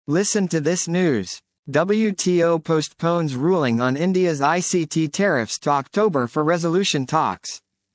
Listen to this news. WTO postpones ruling on India's ICT tariffs to October for resolution talks.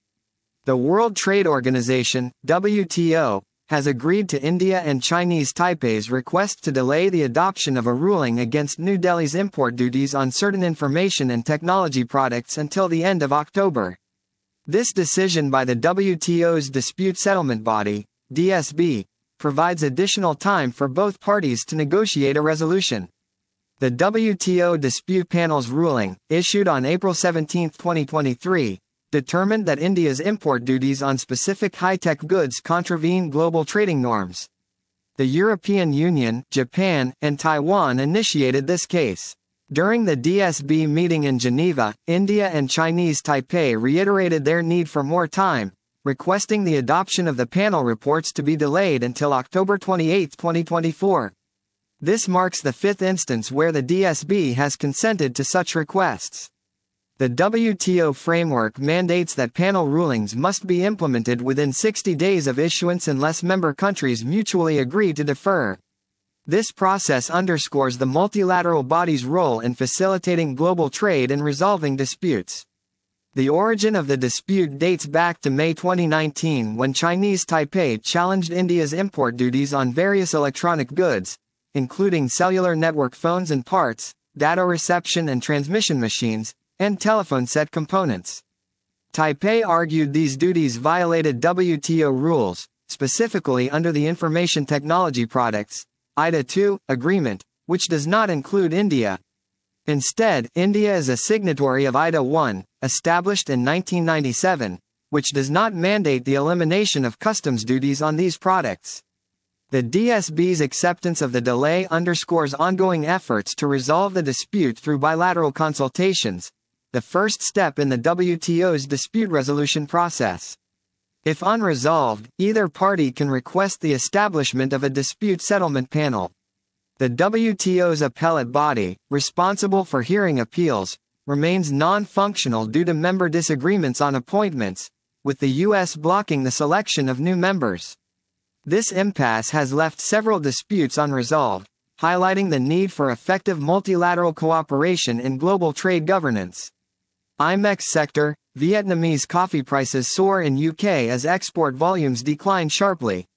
The World Trade Organization, WTO, has agreed to India and Chinese Taipei's request to delay the adoption of a ruling against New Delhi's import duties on certain information and technology products until the end of October. This decision by the WTO's dispute settlement body, DSB, provides additional time for both parties to negotiate a resolution. The WTO Dispute Panel's ruling, issued on April 17, 2023, determined that India's import duties on specific high-tech goods contravene global trading norms. The European Union, Japan, and Taiwan initiated this case. During the DSB meeting in Geneva, India and Chinese Taipei reiterated their need for more time, requesting the adoption of the panel reports to be delayed until October 28, 2024. This marks the fifth instance where the DSB has consented to such requests. The WTO framework mandates that panel rulings must be implemented within 60 days of issuance unless member countries mutually agree to defer. This process underscores the multilateral body's role in facilitating global trade and resolving disputes. The origin of the dispute dates back to May 2019 when Chinese Taipei challenged India's import duties on various electronic goods, including cellular network phones and parts, data reception and transmission machines, and telephone set components. Taipei argued these duties violated WTO rules, specifically under the Information Technology Products (ITA II) agreement, which does not include India. Instead, India is a signatory of ITA I, established in 1997, which does not mandate the elimination of customs duties on these products. The DSB's acceptance of the delay underscores ongoing efforts to resolve the dispute through bilateral consultations, the first step in the WTO's dispute resolution process. If unresolved, either party can request the establishment of a dispute settlement panel. The WTO's appellate body, responsible for hearing appeals, remains non-functional due to member disagreements on appointments, with the U.S. blocking the selection of new members. This impasse has left several disputes unresolved, highlighting the need for effective multilateral cooperation in global trade governance. IMEX sector, Vietnamese coffee prices soar in UK as export volumes decline sharply.